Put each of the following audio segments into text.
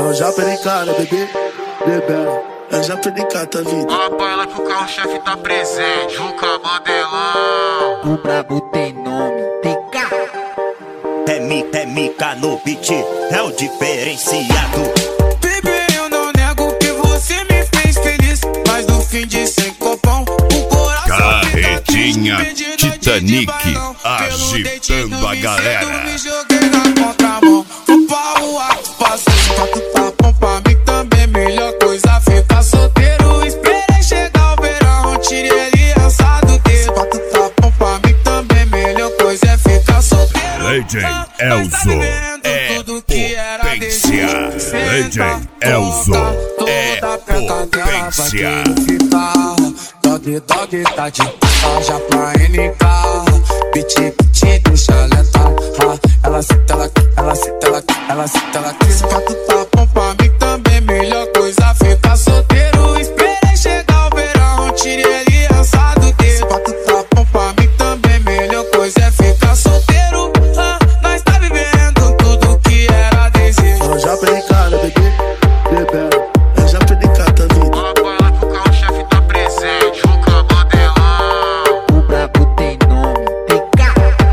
Eu já perdi cara, bebê, bebê. Eu já perdi cara, tá vida. Fala pra ela que o carro-chefe tá presente. Juca Mandelão. O brabo tem nome, TK. É mica no beat, é o diferenciado. Baby, eu não nego que você me fez feliz, mas no fim de sem copão, o coração Carretinha fica Titanic agitando a galera. Me joguei na contramão, vou pra rua, passo pra tu tá bom pra mim também. Melhor coisa ficar solteiro, esperei chegar o verão, tirei ele assado dele. Pra tu tá bom pra mim também, melhor coisa é ficar solteiro. DJ Elzo é potência. DJ Elzo é potência. Dog, dog, tá de já pra NK. Beat, deixa letal. Ela senta, ela senta, ela senta, ela quis. Pra tu tá bom pra mim também, melhor coisa ficar solteiro. Esperei chegar o verão, tirei ele assado dele. Pra tu tá bom pra mim também, melhor coisa é ficar solteiro. Nós tá vivendo tudo que era desejo. Eu já perdi cara, bebê, bebê. Eu já perdi cara, tá vida. Fala pra ela que o carro-chefe tá presente. Juca Mandelão. O brabo tem nome, TK.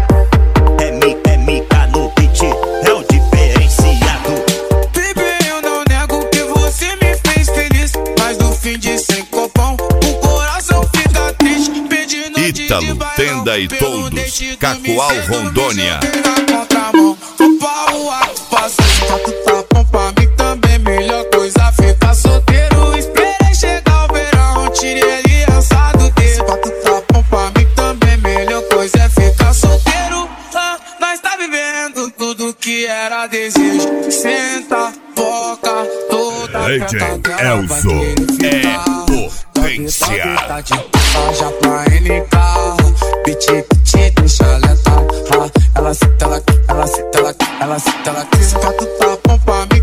É mica no beat, é o diferenciado. Baby, eu não nego que você me fez feliz, mas no fim de sem copão, o coração fica triste. Pedindo Ítalo, Tenda e Toldos, Cacoal, Rondônia. Na contramão, vou pra rua, passo pra tu tá bom pra mim também. Melhor coisa ficar solteiro, esperei chegar o verão, tirei ele assado dele. Pra tu tá bom pra mim também, melhor coisa é ficar solteiro. Nós tá vivendo tudo que era desejo. Senta, foca, toda DJ Elzo é potência. Já pra NK. Beat, deixa letal. Ela senta, ela senta, ela quis. Pra tu tá bom pra mim